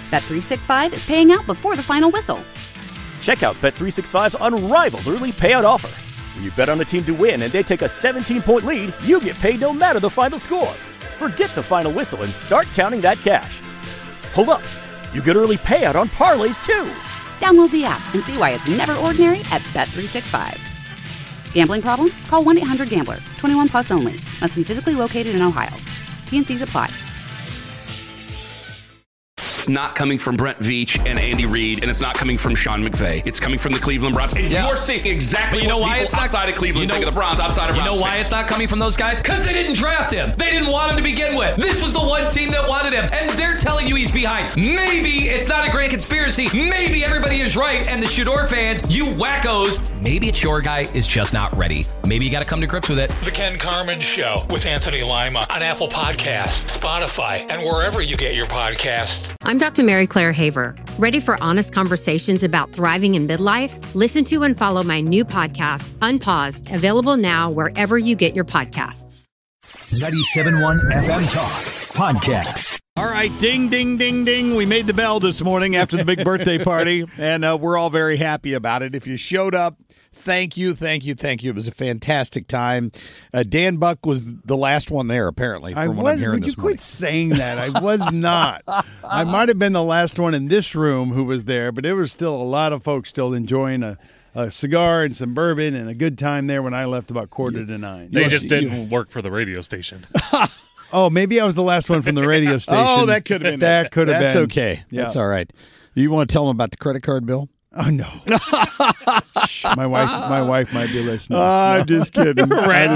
Bet365 is paying out before the final whistle. Check out Bet365's unrivaled early payout offer. When you bet on a team to win and they take a 17-point lead, you get paid no matter the final score. Forget the final whistle and start counting that cash. Hold up. You get early payout on parlays, too. Download the app and see why it's never ordinary at Bet365. Gambling problem? Call 1-800-GAMBLER. 21 plus only. Must be physically located in Ohio. T&Cs apply. It's not coming from Brent Veach and Andy Reid, and it's not coming from Sean McVay. It's coming from the Cleveland Browns. And you're seeing exactly what people outside of Cleveland think of the Browns, outside of Browns. You know why it's not coming from those guys? Because they didn't draft him. They didn't want him to begin with. This was the one team that wanted him, and they're telling you he's behind. Maybe it's not a grand conspiracy. Maybe everybody is right, and the Shador fans, you wackos, maybe it's your guy is just not ready. Maybe you got to come to grips with it. The Ken Carman Show with Anthony Lima on Apple Podcasts, Spotify, and wherever you get your podcasts. I'm Dr. Mary Claire Haver. Ready for honest conversations about thriving in midlife? Listen to and follow my new podcast, Unpaused, available now wherever you get your podcasts. 97.1 FM Talk Podcast. All right, ding, ding, ding, ding. We made the bell this morning after the big birthday party, and we're all very happy about it. If you showed up, thank you, thank you, thank you. It was a fantastic time. Dan Buck was the last one there, apparently, from what I'm hearing this morning. Would you quit saying that? I was not. I might have been the last one in this room who was there, but there was still a lot of folks still enjoying a cigar and some bourbon and a good time there when I left about 8:45. They just didn't work for the radio station. Oh, maybe I was the last one from the radio station. Oh, that could have been. That could have been. That's okay. Yeah. That's all right. You want to tell them about the credit card bill? Oh, no. My wife might be listening. I'm just kidding.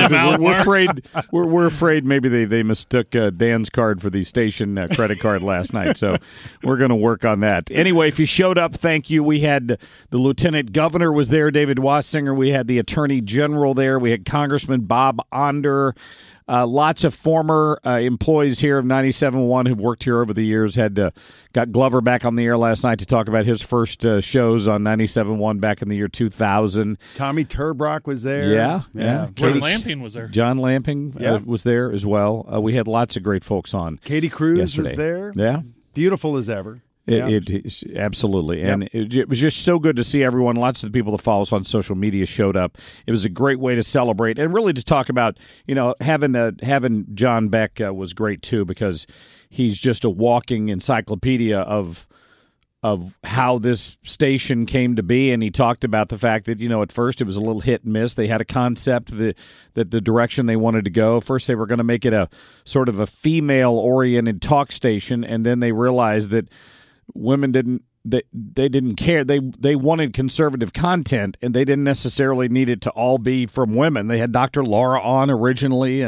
We're afraid maybe they mistook Dan's card for the station credit card last night, so we're going to work on that. Anyway, if you showed up, thank you. We had the Lieutenant Governor was there, David Wassinger. We had the Attorney General there. We had Congressman Bob Onder. Lots of former employees here of 97.1 who've worked here over the years. Got Glover back on the air last night to talk about his first shows on 97.1 back in the year 2000. Tommy Turbrock was there. Yeah. John Lamping was there. John Lamping was there as well. We had lots of great folks on. Katie Cruz yesterday. was there. Yeah. Beautiful as ever. It absolutely, and it was just so good to see everyone. Lots of the people that follow us on social media showed up. It was a great way to celebrate and really to talk about, having John Beck was great too, because he's just a walking encyclopedia of how this station came to be, and he talked about the fact that at first it was a little hit and miss. They had a concept that the direction they wanted to go. First, they were going to make it a sort of a female-oriented talk station, and then they realized that women didn't care. They wanted conservative content, and they didn't necessarily need it to all be from women. They had Dr. Laura on originally,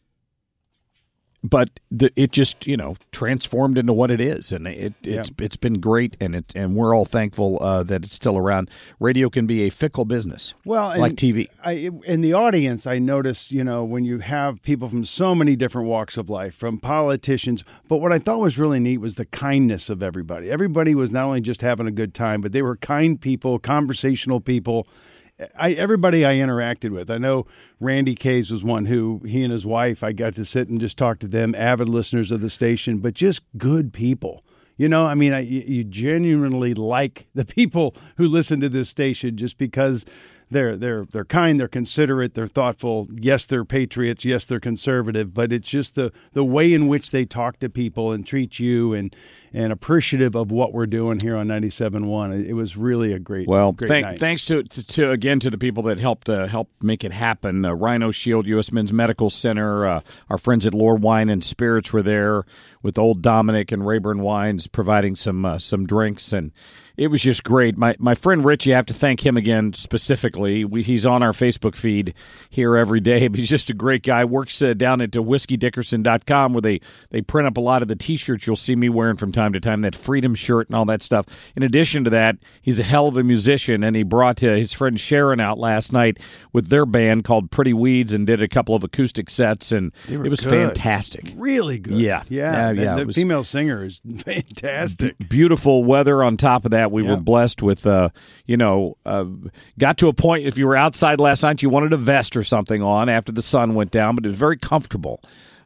but it just transformed into what it is, and it's been great, and we're all thankful that it's still around. Radio can be a fickle business, like TV. In the audience, I notice when you have people from so many different walks of life, from politicians, but what I thought was really neat was the kindness of everybody. Everybody was not only just having a good time, but they were kind people, conversational people. Everybody I interacted with. I know Randy Kays was one who he and his wife, I got to sit and just talk to them, avid listeners of the station, but just good people. You genuinely like the people who listen to this station just because they're kind, they're considerate, they're thoughtful. Yes, they're patriots. Yes, they're conservative. But it's just the way in which they talk to people and treat you and appreciative of what we're doing here on 97.1. It was really a great night. Thanks to the people that helped make it happen. Rhino Shield, U.S. Men's Medical Center, our friends at Lore Wine and Spirits were there with Old Dominic and Rayburn Wines providing some drinks, and it was just great. My friend Rich, you have to thank him again specifically. He's on our Facebook feed here every day, but he's just a great guy. Works down at whiskey.dickerson.com where they print up a lot of the T-shirts you'll see me wearing from time to time, that Freedom shirt and all that stuff. In addition to that, he's a hell of a musician, and he brought his friend Sharon out last night with their band called Pretty Weeds and did a couple of acoustic sets, and it was fantastic. Really good. Yeah. The female singer is fantastic. Beautiful weather on top of that. We were blessed with, got to a point, if you were outside last night, you wanted a vest or something on after the sun went down, but it was very comfortable.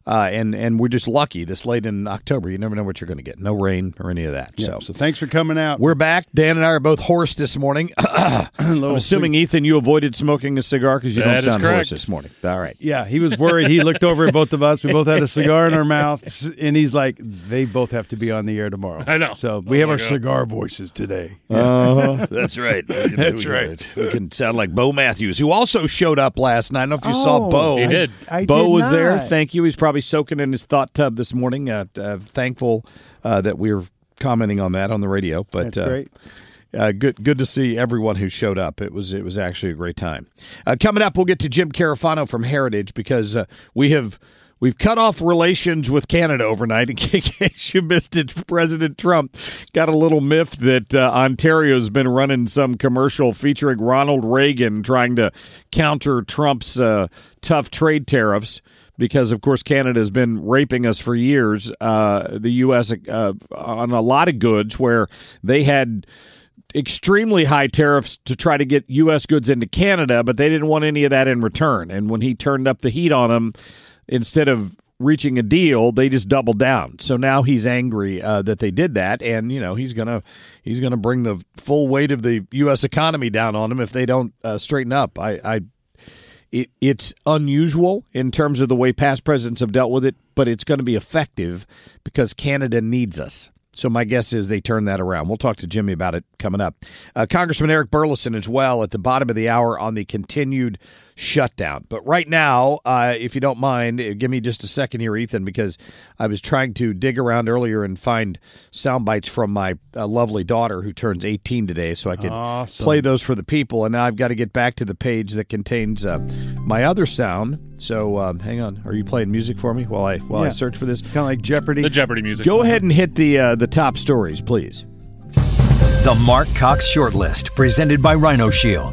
And we're just lucky this late in October. You never know what you're going to get. No rain or any of that. Yeah, so thanks for coming out. We're back. Dan and I are both hoarse this morning. I'm assuming, Ethan, you avoided smoking a cigar because you don't sound hoarse this morning. All right. Yeah, he was worried. He looked over at both of us. We both had a cigar in our mouth, and he's like, they both have to be on the air tomorrow. I know. So we have our cigar voices today. That's right. That's right. We can sound like Bo Matthews, who also showed up last night. I don't know if you saw Bo. He did. Bo was there. Thank you. He's probably soaking in his thought tub this morning. Thankful that we were commenting on that on the radio. But that's great. Good to see everyone who showed up. It was actually a great time. Coming up, we'll get to Jim Carafano from Heritage because we've cut off relations with Canada overnight. In case you missed it, President Trump got a little miffed that Ontario's been running some commercial featuring Ronald Reagan trying to counter Trump's tough trade tariffs. Because, of course, Canada has been raping us for years, the U.S. On a lot of goods where they had extremely high tariffs to try to get U.S. goods into Canada, but they didn't want any of that in return. And when he turned up the heat on them, instead of reaching a deal, they just doubled down. So now he's angry that they did that, and he's gonna bring the full weight of the U.S. economy down on them if they don't straighten up. It's unusual in terms of the way past presidents have dealt with it, but it's going to be effective because Canada needs us. So my guess is they turn that around. We'll talk to Jimmy about it coming up. Congressman Eric Burlison as well at the bottom of the hour on the continued shutdown. But right now, if you don't mind, give me just a second here, Ethan, because I was trying to dig around earlier and find sound bites from my lovely daughter who turns 18 today so I could play those for the people. And now I've got to get back to the page that contains my other sound. So hang on. Are you playing music for me while I search for this? It's kind of like Jeopardy. The Jeopardy music. Go ahead and hit the top stories, please. The Mark Cox Shortlist, presented by Rhino Shield.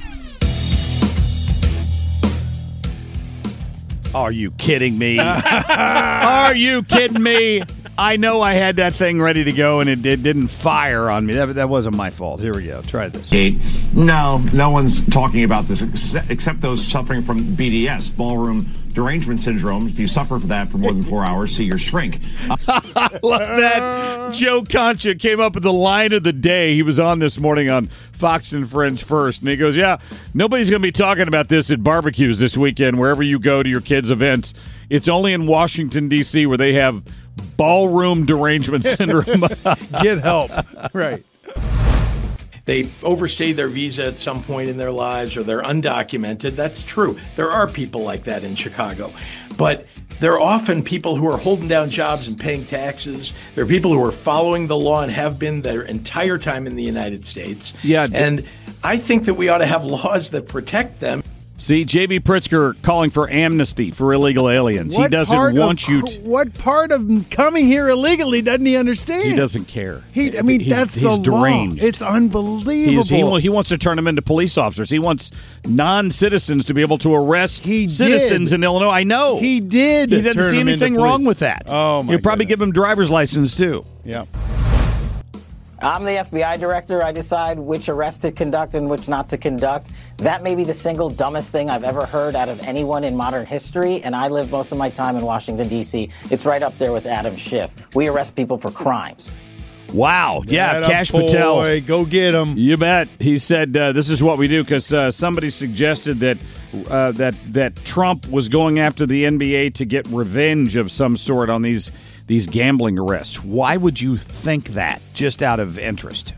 Are you kidding me? Are you kidding me? I know I had that thing ready to go, and it didn't fire on me. That wasn't my fault. Here we go. Try this. No one's talking about this except those suffering from BDS, ballroom derangement syndrome. If you suffer from that for more than 4 hours, see your shrink. I love that. Joe Concha came up with the line of the day. He was on this morning on Fox and Friends First, and he goes, yeah, nobody's going to be talking about this at barbecues this weekend, wherever you go to your kids' events. It's only in Washington, D.C., where they have ballroom derangement syndrome. Get help. Right. They overstayed their visa at some point in their lives, or they're undocumented. That's true. There are people like that in Chicago. But they're often people who are holding down jobs and paying taxes. They're people who are following the law and have been their entire time in the United States. Yeah. And I think that we ought to have laws that protect them. See, J.B. Pritzker calling for amnesty for illegal aliens. He doesn't want you to... What part of coming here illegally doesn't he understand? He doesn't care. That's the deranged. Law. It's unbelievable. He wants to turn them into police officers. He wants non-citizens to be able to arrest citizens in Illinois. I know. He did. He doesn't see anything wrong with that. Oh, my He'll probably give him driver's license, too. Yeah. I'm the FBI director. I decide which arrests to conduct and which not to conduct. That may be the single dumbest thing I've ever heard out of anyone in modern history, and I live most of my time in Washington, D.C. It's right up there with Adam Schiff. We arrest people for crimes. Wow. Yeah, Kash Patel. Go get him. You bet. He said this is what we do because somebody suggested that that Trump was going after the NBA to get revenge of some sort on these gambling arrests. Why would you think that, just out of interest?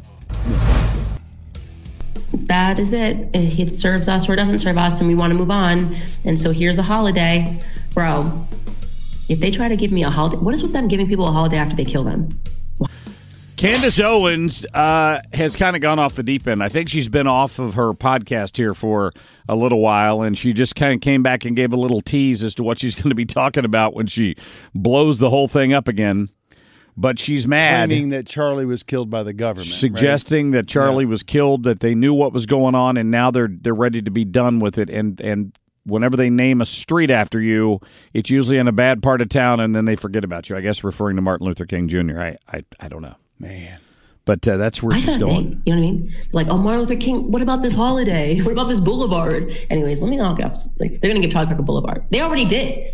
That is it. It serves us or it doesn't serve us, and we want to move on. And so here's a holiday. Bro, if they try to give me a holiday, what is with them giving people a holiday after they kill them? Candace Owens has kind of gone off the deep end. I think she's been off of her podcast here for a little while, and she just kind of came back and gave a little tease as to what she's going to be talking about when she blows the whole thing up again. But she's mad. Claiming that Charlie was killed by the government. Suggesting that Charlie was killed, that they knew what was going on, and now they're ready to be done with it. And whenever they name a street after you, it's usually in a bad part of town, and then they forget about you. I guess referring to Martin Luther King Jr. I don't know. Man. But that's where she's going. You know what I mean? Like, oh, Martin Luther King, what about this holiday? What about this boulevard? Anyways, let me knock off. Like, they're going to give Charlie Kirk a boulevard. They already did.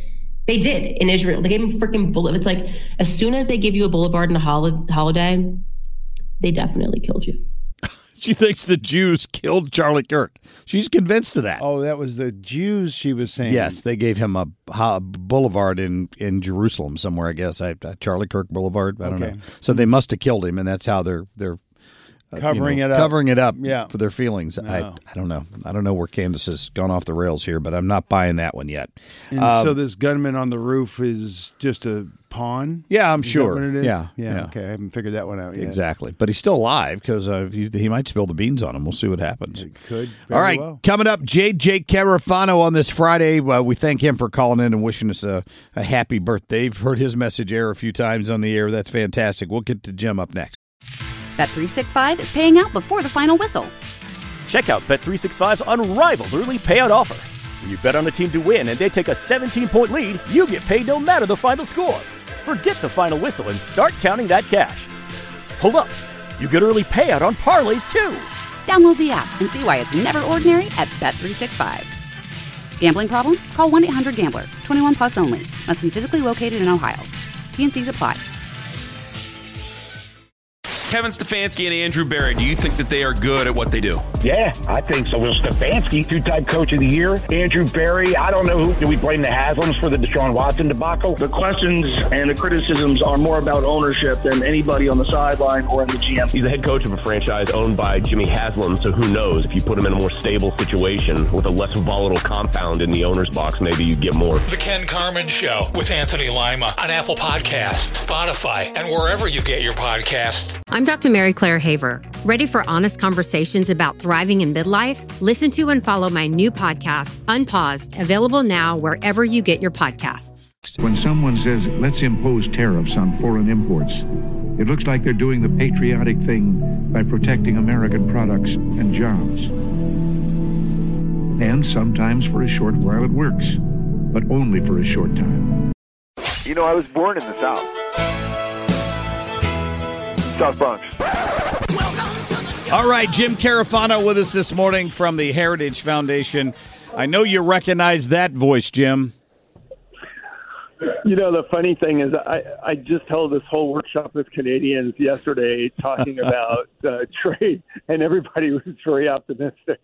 They did in Israel. They gave him freaking bullet. It's like as soon as they give you a boulevard and a holiday, they definitely killed you. She thinks the Jews killed Charlie Kirk. She's convinced of that. Oh, that was the Jews she was saying. Yes, they gave him a boulevard in Jerusalem somewhere, I guess. Charlie Kirk Boulevard. I don't know. So they must have killed him, and that's how they're covering it up. Covering it up Yeah. for their feelings. No. I don't know. I don't know where Candace has gone off the rails here, but I'm not buying that one yet. And so this gunman on the roof is just a pawn? Yeah, I'm Is sure. that what it is? Yeah. Okay, I haven't figured that one out yet. Exactly. But he's still alive because he might spill the beans on him. We'll see what happens. It could. All right, well. coming up, J.J. Carafano on this Friday. We thank him for calling in and wishing us a happy birthday. You've heard his message air a few times on the air. That's fantastic. We'll get to Jim up next. Bet365 is paying out before the final whistle. Check out Bet365's unrivaled early payout offer. When you bet on a team to win and they take a 17-point lead, you get paid no matter the final score. Forget the final whistle and start counting that cash. Hold up. You get early payout on parlays, too. Download the app and see why it's never ordinary at Bet365. Gambling problem? Call 1-800-GAMBLER. 21 plus only. Must be physically located in Ohio. T&Cs apply. Kevin Stefanski and Andrew Berry, do you think that they are good at what they do? Yeah, I think so. Well, Stefanski, two-time coach of the year. Andrew Berry, I don't know who. Do we blame the Haslams for the Deshaun Watson debacle? The questions and the criticisms are more about ownership than anybody on the sideline or in the GM. He's the head coach of a franchise owned by Jimmy Haslam, so who knows? If you put him in a more stable situation with a less volatile compound in the owner's box, maybe you'd get more. The Ken Carman Show with Anthony Lima on Apple Podcasts, Spotify, and wherever you get your podcasts. I'm Dr. Mary Claire Haver. Ready for honest conversations about thriving in midlife? Listen to and follow my new podcast, Unpaused, available now wherever you get your podcasts. When someone says, let's impose tariffs on foreign imports, it looks like they're doing the patriotic thing by protecting American products and jobs. And sometimes for a short while it works, but only for a short time. You know, I was born in the South. South Bronx. All right, Jim Carafano with us this morning from the Heritage Foundation. I know you recognize that voice, Jim. You know, the funny thing is I just held this whole workshop with Canadians yesterday talking about trade, and everybody was very optimistic.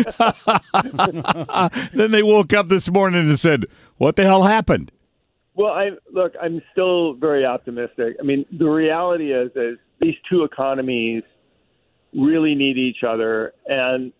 Then they woke up this morning and said, what the hell happened? Well, I'm still very optimistic. I mean, the reality is these two economies really need each other, and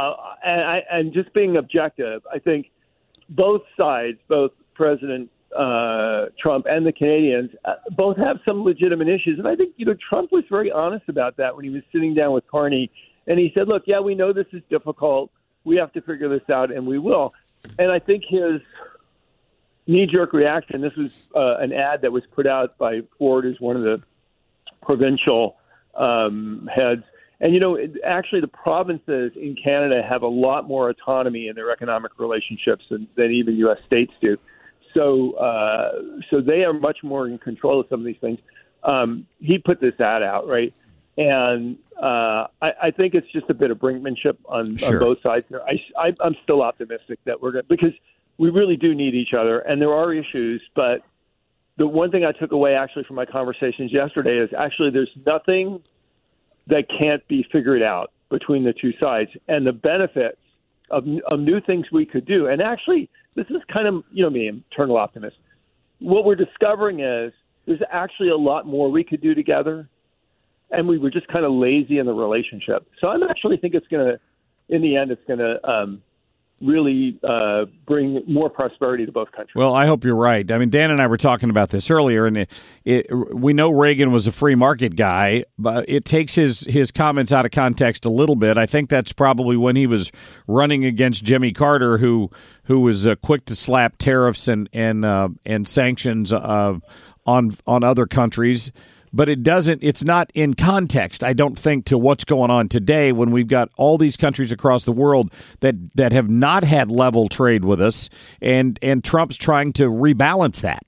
just being objective, I think both sides, both President Trump and the Canadians, both have some legitimate issues, and I think Trump was very honest about that when he was sitting down with Carney, and he said, "Look, yeah, we know this is difficult. We have to figure this out, and we will." And I think his knee-jerk reaction. This was an ad that was put out by Ford, who's one of the provincial heads. And, actually the provinces in Canada have a lot more autonomy in their economic relationships than even U.S. states do. So they are much more in control of some of these things. He put this ad out, right? And I think it's just a bit of brinkmanship on both sides there. I'm still optimistic that we're going to, because we really do need each other, and there are issues, but the one thing I took away actually from my conversations yesterday is actually there's nothing that can't be figured out between the two sides, and the benefits of new things we could do. And actually, this is kind of, me, I'm eternal optimist. What we're discovering is there's actually a lot more we could do together, and we were just kind of lazy in the relationship. So I actually think it's going to, in the end, it's going to really bring more prosperity to both countries. Well, I hope you're right. I mean, Dan and I were talking about this earlier, and we know Reagan was a free market guy, but it takes his comments out of context a little bit. I think that's probably when he was running against Jimmy Carter, who was quick to slap tariffs and sanctions on other countries. But it's not in context, I don't think, to what's going on today when we've got all these countries across the world that have not had level trade with us, and Trump's trying to rebalance that.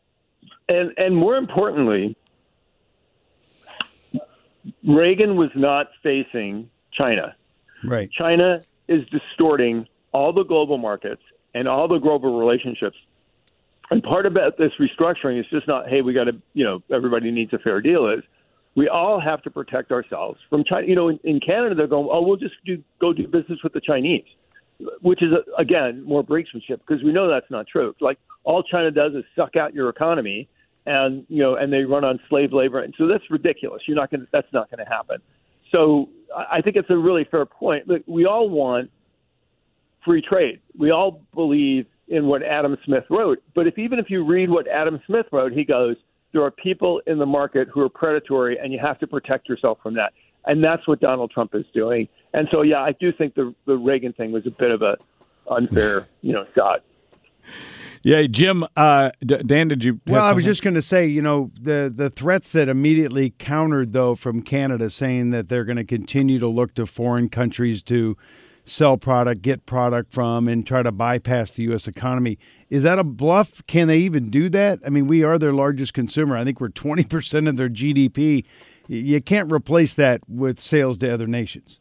And more importantly, Reagan was not facing China. Right. China is distorting all the global markets and all the global relationships And part about this restructuring is just not, hey, we got to, everybody needs a fair deal. Is we all have to protect ourselves from China. In Canada, they're going, we'll just go do business with the Chinese, which is, again, more brinksmanship, because we know that's not true. Like, all China does is suck out your economy, and they run on slave labor. And so that's ridiculous. That's not going to happen. So I think it's a really fair point. Look, we all want free trade. We all believe in what Adam Smith wrote. But even if you read what Adam Smith wrote, he goes, there are people in the market who are predatory, and you have to protect yourself from that. And that's what Donald Trump is doing. And so, yeah, I do think the Reagan thing was a bit of a unfair, shot. Yeah, Jim, Dan, did you? Well, I was just going to say, the threats that immediately countered, though, from Canada, saying that they're going to continue to look to foreign countries to sell product, get product from, and try to bypass the U.S. economy. Is that a bluff? Can they even do that? I mean, we are their largest consumer. I think we're 20% of their GDP. You can't replace that with sales to other nations.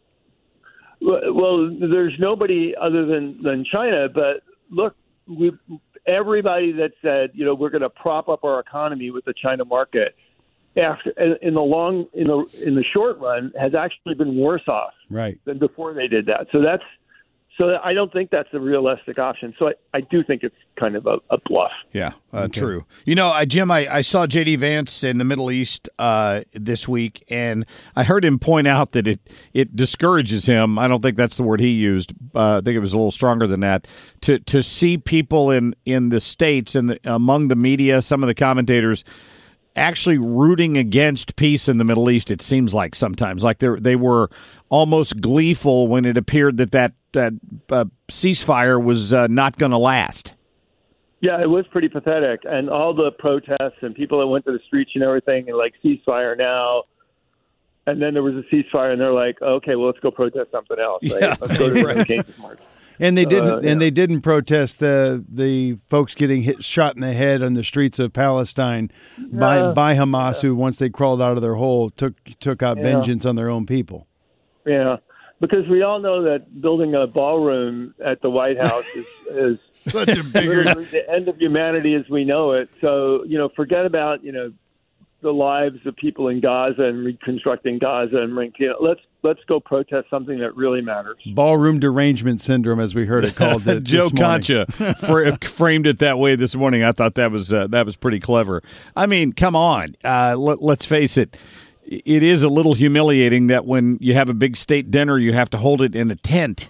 Well, there's nobody other than China. But look, everybody that said, we're going to prop up our economy with the China market, in the short run, has actually been worse off than before they did that. So I don't think that's a realistic option. So I do think it's kind of a bluff. Yeah, true. Jim, I saw J.D. Vance in the Middle East this week, and I heard him point out that it discourages him. I don't think that's the word he used. I think it was a little stronger than that. To see people in the States and among the media, some of the commentators, actually rooting against peace in the Middle East. It seems like sometimes, like they were almost gleeful when it appeared that ceasefire was not going to last. Yeah, it was pretty pathetic, and all the protests and people that went to the streets and everything, and like, ceasefire now. And then there was a ceasefire, and they're like, okay, well, let's go protest something else. Right? Yeah, let's go to the Kansas March. And they didn't. And they didn't protest the folks getting shot in the head on the streets of Palestine by Hamas, who, once they crawled out of their hole, took out vengeance on their own people. Yeah, because we all know that building a ballroom at the White House is such a bigger the end of humanity as we know it. So forget about the lives of people in Gaza and reconstructing Gaza, and let's go protest something that really matters. Ballroom derangement syndrome, as we heard it called. Joe Concha framed it that way this morning. I thought that was pretty clever. I mean, come on, let's face it. It is a little humiliating that when you have a big state dinner, you have to hold it in a tent.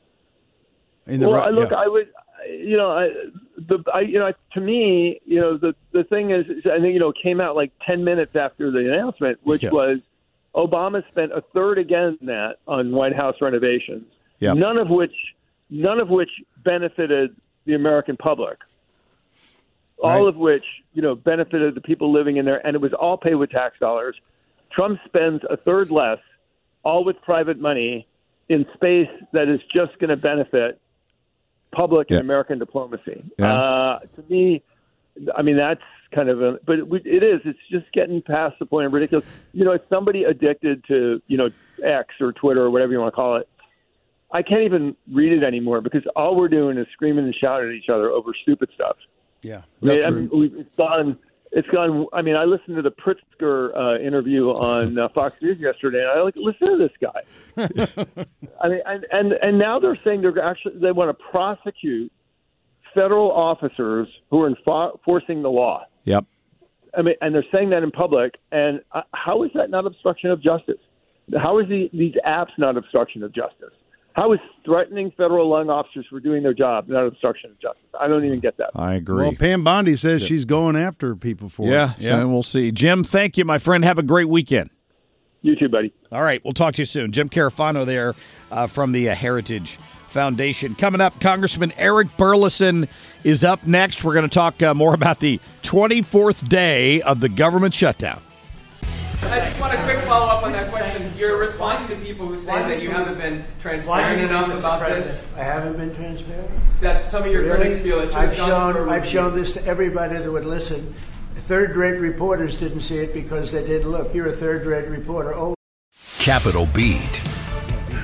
I would. To me, the thing is, I think, it came out like 10 minutes after the announcement, which was Obama spent a third again that on White House renovations, none of which benefited the American public, all of which, benefited the people living in there. And it was all paid with tax dollars. Trump spends a third less, all with private money, in space that is just going to benefit public and American diplomacy. To me, I mean, that's kind of it's just getting past the point of ridiculous. As somebody addicted to, X or Twitter or whatever you want to call it, I can't even read it anymore, because all we're doing is screaming and shouting at each other over stupid stuff. Yeah. It's gone. I mean, I listened to the Pritzker interview on Fox News yesterday, and I listen to this guy. I mean, and now they're saying they want to prosecute federal officers who are enforcing the law. Yep. I mean, and they're saying that in public. And how is that not obstruction of justice? How is these apps not obstruction of justice? How is threatening federal law officers for doing their job not obstruction of justice? I don't even get that. I agree. Well, Pam Bondi says she's going after people for it. Yeah, and we'll see. Jim, thank you, my friend. Have a great weekend. You too, buddy. All right, we'll talk to you soon. Jim Carafano there from the Heritage Foundation. Coming up, Congressman Eric Burlison is up next. We're going to talk more about the 24th day of the government shutdown. I just want a quick follow-up on that question. Your response to people who say that you haven't been transparent enough about this. I haven't been transparent? That some of your critics feel it should have gone. I've shown this to everybody that would listen. Third-rate reporters didn't see it because they didn't look. You're a third-rate reporter. Oh. Capital Beat.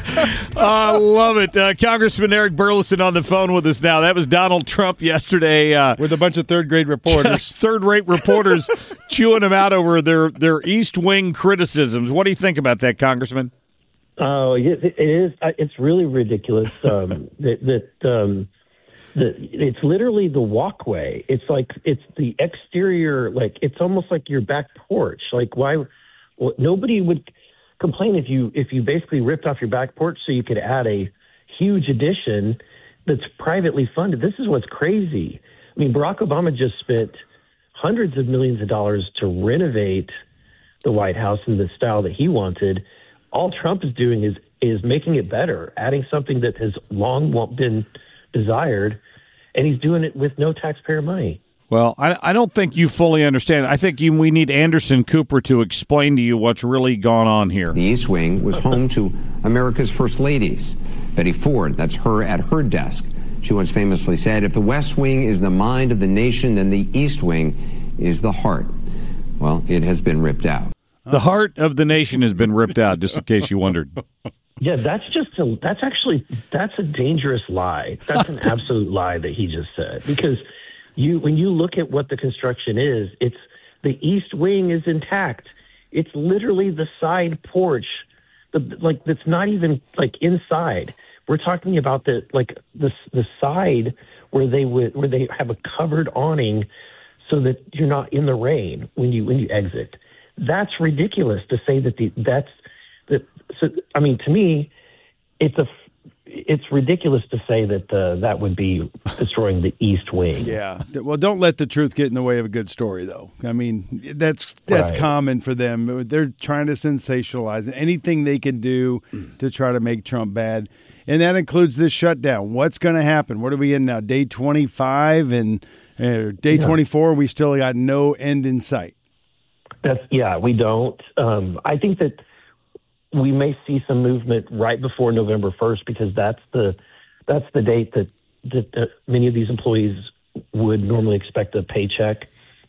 I love it. Congressman Eric Burleson on the phone with us now. That was Donald Trump yesterday. With a bunch of third-grade reporters. Third-rate reporters chewing him out over their East Wing criticisms. What do you think about that, Congressman? Oh, it is. It's really ridiculous that it's literally the walkway. It's like it's the exterior. Like it's almost like your back porch. Like why? Well, nobody would complain if you basically ripped off your back porch so you could add a huge addition that's privately funded. This is what's crazy. I mean, Barack Obama just spent hundreds of millions of dollars to renovate the White House in the style that he wanted. All Trump is doing is making it better, adding something that has long been desired, and he's doing it with no taxpayer money. Well, I don't think you fully understand. I think we need Anderson Cooper to explain to you what's really gone on here. The East Wing was home to America's first ladies. Betty Ford, that's her at her desk. She once famously said, if the West Wing is the mind of the nation, then the East Wing is the heart. Well, it has been ripped out. The heart of the nation has been ripped out, just in case you wondered. Yeah, that's a dangerous lie. That's an absolute lie that he just said. Because when you look at what the construction is, it's the East Wing is intact. It's literally the side porch, that's not even like inside. We're talking about the side where they have a covered awning so that you're not in the rain when you exit. That's ridiculous to say I mean, to me, it's ridiculous to say that that would be destroying the East Wing. Yeah. Well, don't let the truth get in the way of a good story, though. I mean, that's right. Common for them. They're trying to sensationalize anything they can do to try to make Trump bad. And that includes this shutdown. What's going to happen? What are we in now? Day 25 and day 24, we still got no end in sight. We don't. I think that we may see some movement right before November 1st because that's the date that many of these employees would normally expect a paycheck.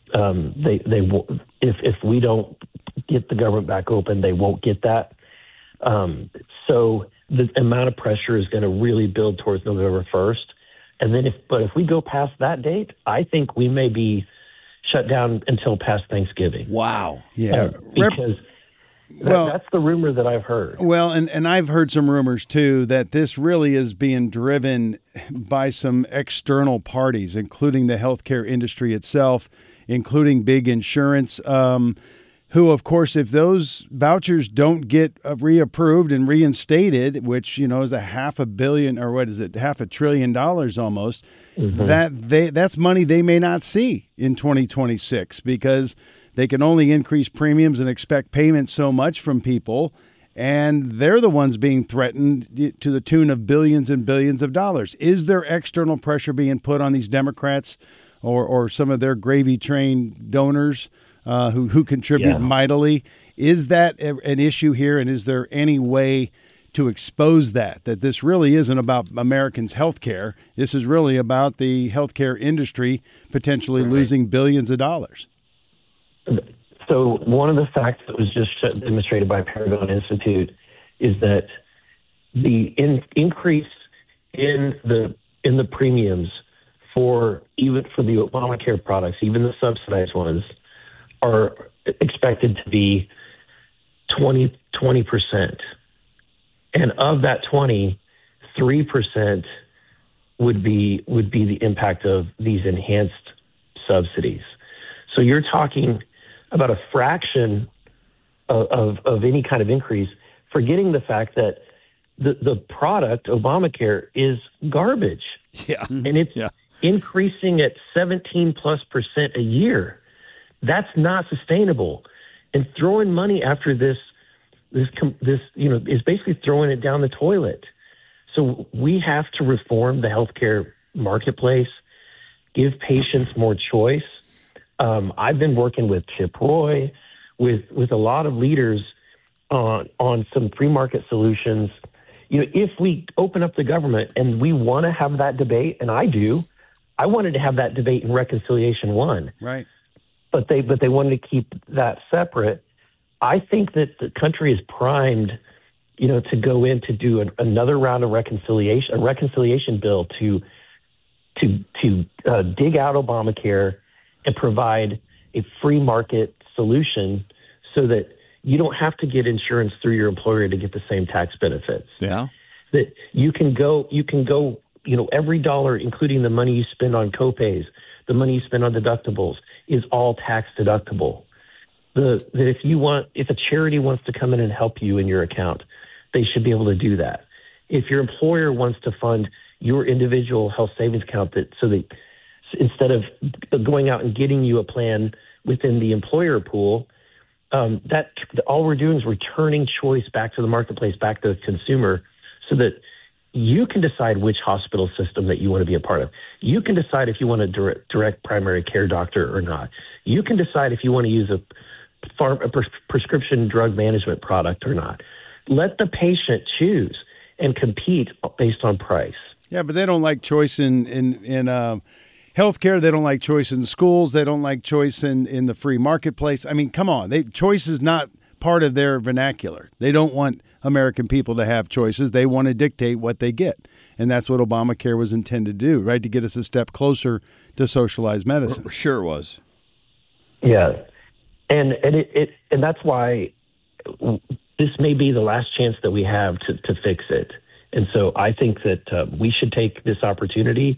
If we don't get the government back open, they won't get that. So the amount of pressure is going to really build towards November 1st. And then if we go past that date, I think we may be shut down until past Thanksgiving. Wow. Yeah. Because that's the rumor that I've heard. Well, and I've heard some rumors, too, that this really is being driven by some external parties, including the healthcare industry itself, including big insurance, who, of course, if those vouchers don't get reapproved and reinstated, which, is $500 million or what is it, $500 billion almost, that's money they may not see in 2026 because they can only increase premiums and expect payment so much from people, and they're the ones being threatened to the tune of billions and billions of dollars. Is there external pressure being put on these Democrats or some of their gravy train donors who contribute mightily? Is that an issue here, and is there any way to expose that this really isn't about Americans' health care? This is really about the healthcare industry potentially losing billions of dollars. So one of the facts that was just demonstrated by Paragon Institute is that the increase in the premiums for the Obamacare products, even the subsidized ones, are expected to be 20%. And of that 3% would be the impact of these enhanced subsidies. So you're talking about a fraction of any kind of increase, forgetting the fact that the product, Obamacare, is garbage. Yeah. And it's increasing at 17+% a year. That's not sustainable. And throwing money after this is basically throwing it down the toilet. So we have to reform the healthcare marketplace, give patients more choice. I've been working with Chip Roy, with a lot of leaders on some free market solutions. If we open up the government and we want to have that debate, and I wanted to have that debate in Reconciliation 1. Right. But they wanted to keep that separate. I think that the country is primed to go in to do another round of a reconciliation bill to dig out Obamacare and provide a free market solution so that you don't have to get insurance through your employer to get the same tax benefits. Yeah. That you can go, every dollar, including the money you spend on copays, the money you spend on deductibles, is all tax deductible. That if a charity wants to come in and help you in your account, they should be able to do that. If your employer wants to fund your individual health savings account, so that instead of going out and getting you a plan within the employer pool, that all we're doing is returning choice back to the marketplace, back to the consumer, so that you can decide which hospital system that you want to be a part of. You can decide if you want a direct primary care doctor or not. You can decide if you want to use a prescription drug management product or not. Let the patient choose and compete based on price. Yeah, but they don't like choice in healthcare. They don't like choice in schools. They don't like choice in the free marketplace. I mean, come on. Choice is not part of their vernacular. They don't want American people to have choices. They want to dictate what they get. And that's what Obamacare was intended to do, right? To get us a step closer to socialized medicine. Sure it was. Yeah. And that's why this may be the last chance that we have to fix it. And so I think that we should take this opportunity.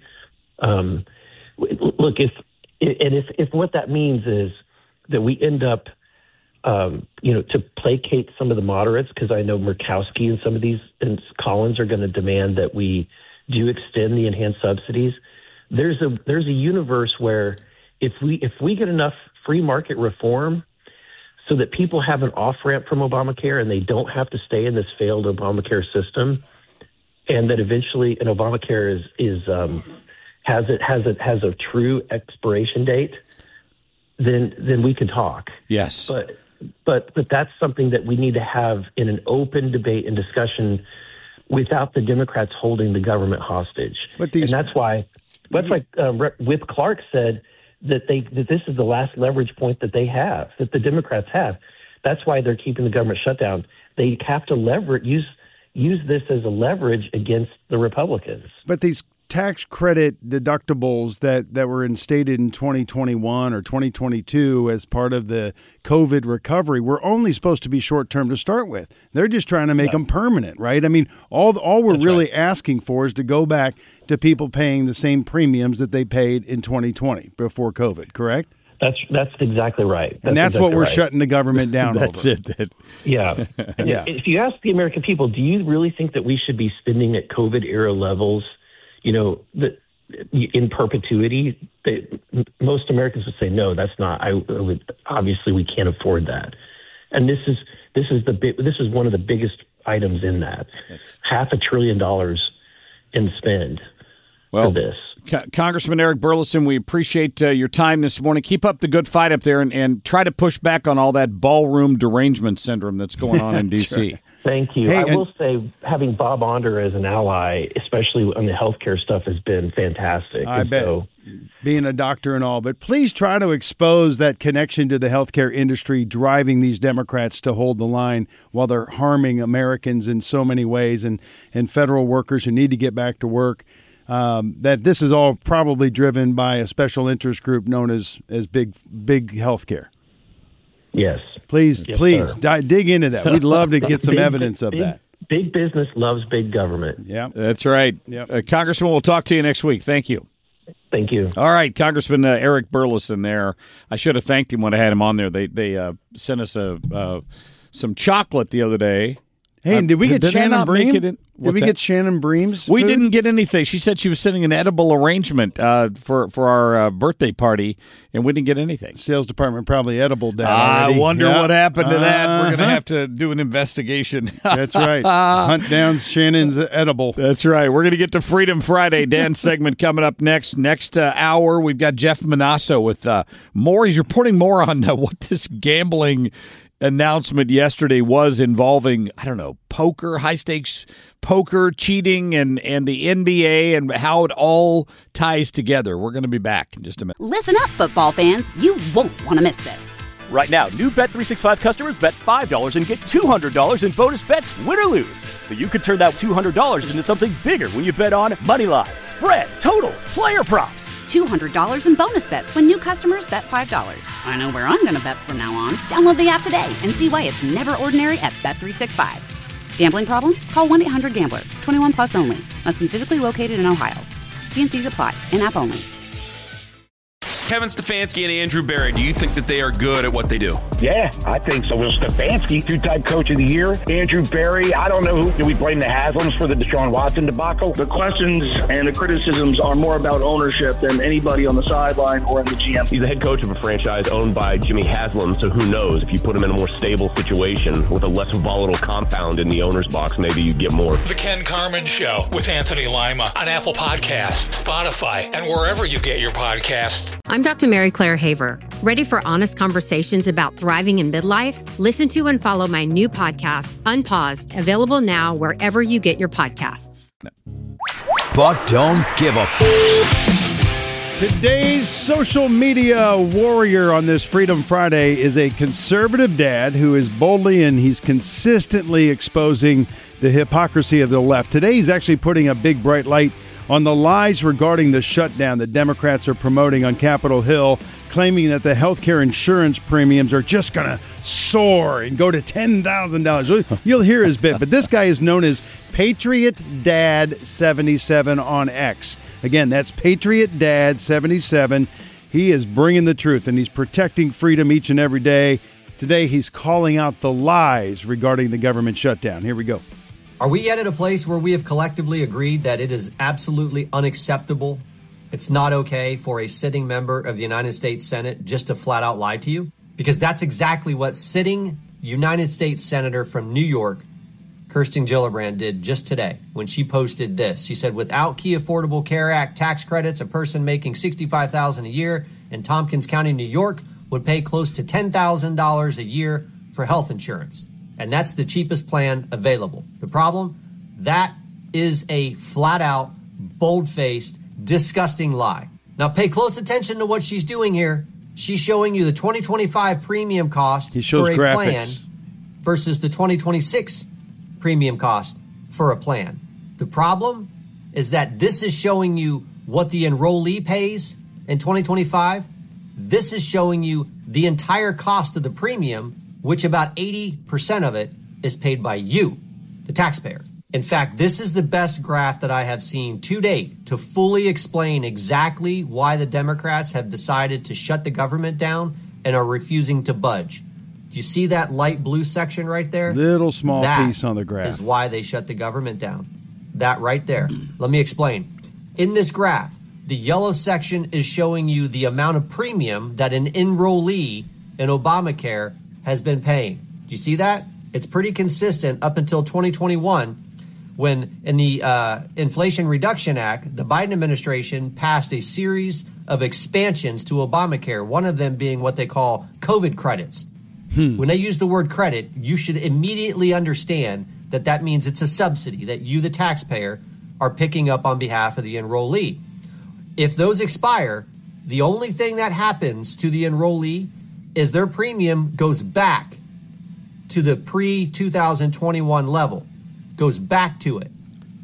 Look, if what that means is that we end up, to placate some of the moderates, because I know Murkowski and some of these and Collins are going to demand that we do extend the enhanced subsidies. There's a universe where if we get enough free market reform so that people have an off-ramp from Obamacare and they don't have to stay in this failed Obamacare system, and that eventually an Obamacare has a true expiration date, then we can talk. Yes. But that's something that we need to have in an open debate and discussion without the Democrats holding the government hostage. And that's why Whip Clark said that this is the last leverage point that they have, that the Democrats have. That's why they're keeping the government shut down. They have to use this as a leverage against the Republicans. But these tax credit deductibles that were instated in 2021 or 2022 as part of the COVID recovery were only supposed to be short-term to start with. They're just trying to make them permanent, right? I mean, all we're really asking for is to go back to people paying the same premiums that they paid in 2020 before COVID, correct? That's exactly right. And that's what we're shutting the shutting the government down That's over. it. Yeah. Yeah. If you ask the American people, do you really think that we should be spending at COVID-era levels, in perpetuity? Most Americans would say, no, that's not. Obviously, we can't afford that. And this is one of the biggest items in that. $500 billion in spend for this. Congressman Eric Burlison, we appreciate your time this morning. Keep up the good fight up there and try to push back on all that ballroom derangement syndrome that's going on in D.C. Right. Thank you. I will say having Bob Onder as an ally, especially on the healthcare stuff, has been fantastic. I bet. Being a doctor and all. But please try to expose that connection to the healthcare industry driving these Democrats to hold the line while they're harming Americans in so many ways and federal workers who need to get back to work. That this is all probably driven by a special interest group known as big healthcare. Yes. Please dig into that. We'd love to get some evidence of that. Big business loves big government. Yeah, that's right. Yep. Congressman, we'll talk to you next week. Thank you. Thank you. All right, Congressman Eric Burlison there. I should have thanked him when I had him on there. They sent us some chocolate the other day. Hey, did we get Shannon Bream? Did we get Shannon Bream's We food? didn't get anything. She said she was sending an edible arrangement for our birthday party, and we didn't get anything. Sales department probably edible that I already. wonder what happened to that. We're going to have to do an investigation. That's right. Hunt down Shannon's edible. That's right. We're going to get to Freedom Friday. Dan's segment coming up next. Next hour, we've got Jeff Manasso with more. He's reporting more on what this gambling announcement yesterday was involving, poker, high-stakes poker, cheating, and the NBA and how it all ties together. We're going to be back in just a minute. Listen up, football fans. You won't want to miss this. Right now, new Bet365 customers bet $5 and get $200 in bonus bets, win or lose. So you could turn that $200 into something bigger when you bet on moneyline, spread, totals, player props. $200 in bonus bets when new customers bet $5. I know where I'm going to bet from now on. Download the app today and see why it's never ordinary at Bet365. Gambling problem? Call 1-800-GAMBLER. 21 plus only. Must be physically located in Ohio. T&Cs apply. In-app only. Kevin Stefanski and Andrew Berry, do you think that they are good at what they do? Yeah, I think so. Will Stefanski, two-time coach of the year. Andrew Berry, I don't know who. Do we blame the Haslams for the Deshaun Watson debacle? The questions and the criticisms are more about ownership than anybody on the sideline or in the GM. He's the head coach of a franchise owned by Jimmy Haslam, so who knows? If you put him in a more stable situation with a less volatile compound in the owner's box, maybe you get more. The Ken Carman Show with Anthony Lima on Apple Podcasts, Spotify, and wherever you get your podcasts. I'm Dr. Mary Claire Haver. Ready for honest conversations about thriving in midlife? Listen to and follow my new podcast, Unpaused, available now wherever you get your podcasts. But don't give a f***. Today's social media warrior on this Freedom Friday is a conservative dad who is boldly and he's consistently exposing the hypocrisy of the left. Today he's actually putting a big bright light on the lies regarding the shutdown that Democrats are promoting on Capitol Hill, claiming that the healthcare insurance premiums are just going to soar and go to $10,000. You'll hear his bit, but this guy is known as Patriot Dad 77 on X. Again, that's Patriot Dad 77. He is bringing the truth, and he's protecting freedom each and every day. Today, he's calling out the lies regarding the government shutdown. Here we go. Are we yet at a place where we have collectively agreed that it is absolutely unacceptable? It's not okay for a sitting member of the United States Senate just to flat out lie to you? Because that's exactly what sitting United States Senator from New York, Kirsten Gillibrand, did just today when she posted this. She said, without Key Affordable Care Act tax credits, a person making $65,000 a year in Tompkins County, New York would pay close to $10,000 a year for health insurance. And that's the cheapest plan available. The problem? That is a flat-out, bold-faced, disgusting lie. Now pay close attention to what she's doing here. She's showing you the 2025 premium cost for a plan versus the 2026 premium cost for a plan. The problem is that this is showing you what the enrollee pays in 2025. This is showing you the entire cost of the premium, which about 80% of it is paid by you, the taxpayer. In fact, this is the best graph that I have seen to date to fully explain exactly why the Democrats have decided to shut the government down and are refusing to budge. Do you see that light blue section right there? Little small piece on the graph. That is why they shut the government down. That right there. Let me explain. In this graph, the yellow section is showing you the amount of premium that an enrollee in Obamacare has been paying. Do you see that? It's pretty consistent up until 2021 when in the Inflation Reduction Act, the Biden administration passed a series of expansions to Obamacare, one of them being what they call COVID credits. When they use the word credit, you should immediately understand that that means it's a subsidy that you, the taxpayer, are picking up on behalf of the enrollee. If those expire, the only thing that happens to the enrollee is their premium goes back to the pre-2021 level, goes back to it.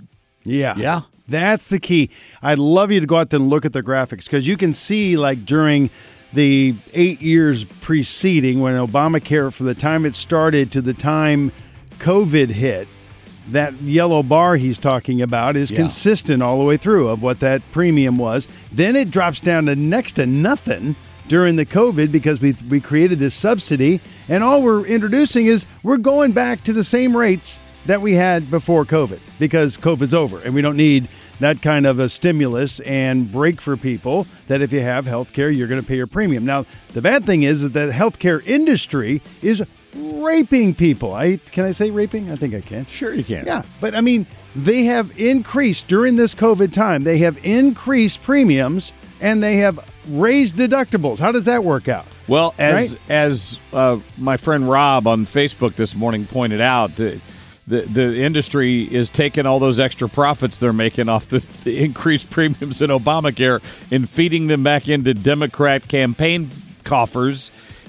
Yeah. That's the key. I'd love you to go out there and look at the graphics because you can see like during the 8 years preceding when Obamacare, from the time it started to the time COVID hit, that yellow bar he's talking about is consistent all the way through of what that premium was. Then it drops down to next to nothing during the COVID because we created this subsidy, and all we're introducing is we're going back to the same rates that we had before COVID because COVID's over and we don't need that kind of a stimulus and break for people that if you have health care, you're going to pay your premium. Now, the bad thing is that the healthcare industry is raping people. Can I say raping? I think I can. Sure you can. Yeah, but I mean, they have increased during this COVID time. They have increased premiums and they have raised deductibles. How does that work out? Well, as my friend Rob on Facebook this morning pointed out, the industry is taking all those extra profits they're making off the increased premiums in Obamacare and feeding them back into Democrat campaign coffers.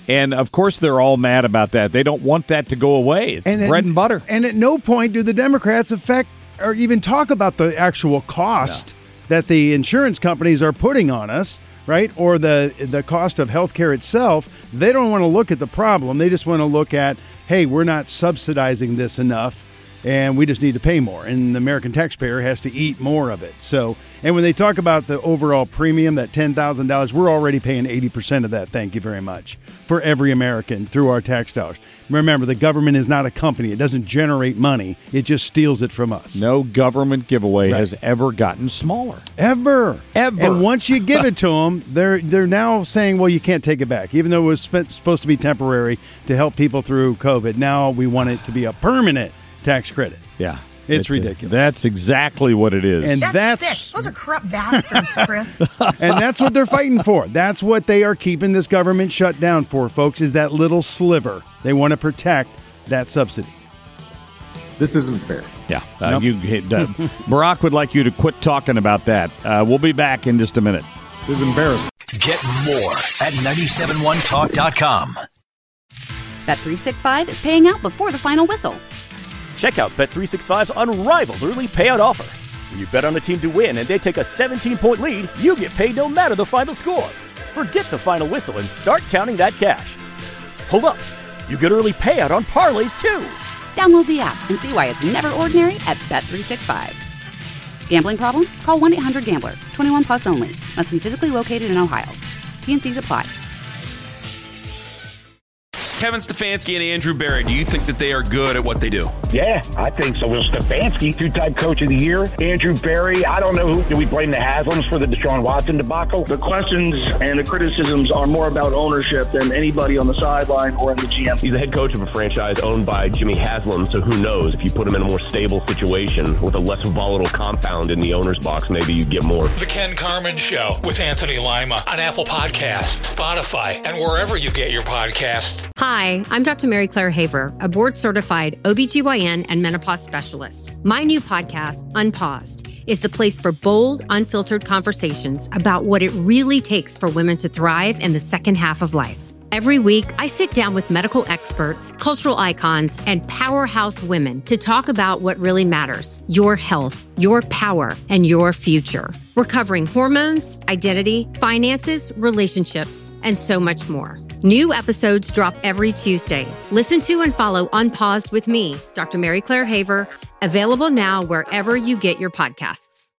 And, of course, they're all mad about that. They don't want that to go away. It's bread and butter. And at no point do the Democrats affect or even talk about the actual cost that the insurance companies are putting on us, right? Or the cost of healthcare itself. They don't want to look at the problem. They just want to look at, hey, we're not subsidizing this enough, and we just need to pay more. And the American taxpayer has to eat more of it. So, and when they talk about the overall premium, that $10,000, we're already paying 80% of that, thank you very much, for every American through our tax dollars. Remember, the government is not a company. It doesn't generate money. It just steals it from us. No government giveaway has ever gotten smaller. Ever. And once you give it to them, they're now saying, well, you can't take it back. Even though it was supposed to be temporary to help people through COVID, now we want it to be a permanent tax credit. Yeah. It's ridiculous. That's exactly what it is. And that's sick. Those are corrupt bastards, Chris. And that's what they're fighting for. That's what they are keeping this government shut down for, folks, is that little sliver. They want to protect that subsidy. This isn't fair. Yeah. Barack would like you to quit talking about that. We'll be back in just a minute. This is embarrassing. Get more at 971talk.com. Bet365 is paying out before the final whistle. Check out Bet365's unrivaled early payout offer. When you bet on a team to win and they take a 17-point lead, you get paid no matter the final score. Forget the final whistle and start counting that cash. Hold up. You get early payout on parlays, too. Download the app and see why it's never ordinary at Bet365. Gambling problem? Call 1-800-GAMBLER. 21 plus only. Must be physically located in Ohio. T&Cs apply. Kevin Stefanski and Andrew Berry, do you think that they are good at what they do? Yeah, I think so. Will Stefanski, two-time coach of the year. Andrew Berry, I don't know who. Do we blame the Haslams for the Deshaun Watson debacle? The questions and the criticisms are more about ownership than anybody on the sideline or in the GM. He's the head coach of a franchise owned by Jimmy Haslam, so who knows? If you put him in a more stable situation with a less volatile compound in the owner's box, maybe you get more. The Ken Carman Show with Anthony Lima on Apple Podcasts, Spotify, and wherever you get your podcasts. Hi, I'm Dr. Mary Claire Haver, a board-certified OBGYN and menopause specialist. My new podcast, Unpaused, is the place for bold, unfiltered conversations about what it really takes for women to thrive in the second half of life. Every week, I sit down with medical experts, cultural icons, and powerhouse women to talk about what really matters: your health, your power, and your future. We're covering hormones, identity, finances, relationships, and so much more. New episodes drop every Tuesday. Listen to and follow Unpaused with me, Dr. Mary Claire Haver, available now wherever you get your podcasts.